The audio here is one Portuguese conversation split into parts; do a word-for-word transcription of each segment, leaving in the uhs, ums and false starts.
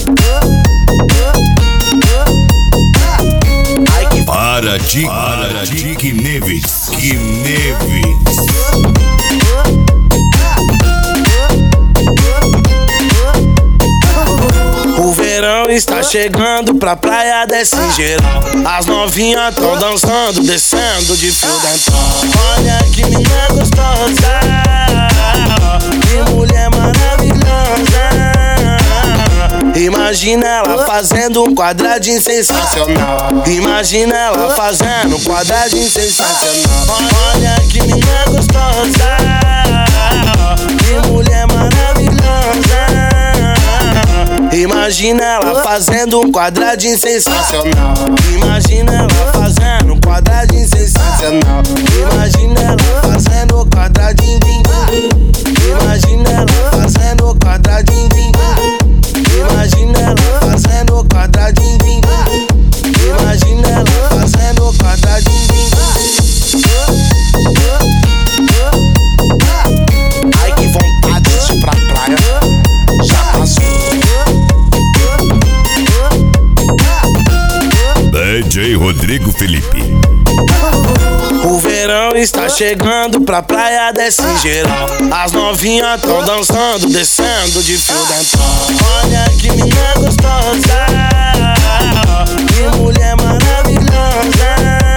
Para de, para de que Neves, que Neves. O verão está chegando, pra praia desce geral. As novinhas tão dançando, descendo de fio dental. Olha que menina gostosa, que mulher maravilhosa. Imagina ela fazendo um quadradinho sensacional. Imagina ela fazendo um quadradinho sensacional. Olha que menina gostosa, que mulher maravilhosa. Imagina ela fazendo um quadradinho sensacional. Imagina ela fazendo um quadradinho sensacional. Imagina ela fazendo um quadradinho. Imagina ela fazendo um quadradinho. Imagina ela fazendo um quadradinho. Imagina ela fazendo um quadradinho. Ai que vontade de ir pra praia. Já passou. D J Rodrigo Felipe. O verão está chegando, pra praia desce geral. As novinhas tão dançando, descendo de fio dental. Olha que menina gostosa, que mulher maravilhosa.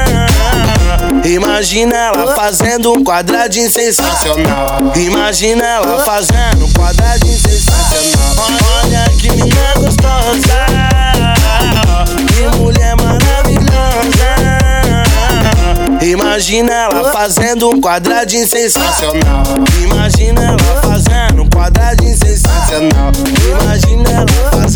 Imagina ela fazendo um quadradinho sensacional. Imagina ela fazendo um quadradinho sensacional. Olha que menina gostosa, que mulher maravilhosa. Imagina ela fazendo um quadradinho sensacional. Imagina ela fazendo um quadradinho sensacional. Imagina ela fazendo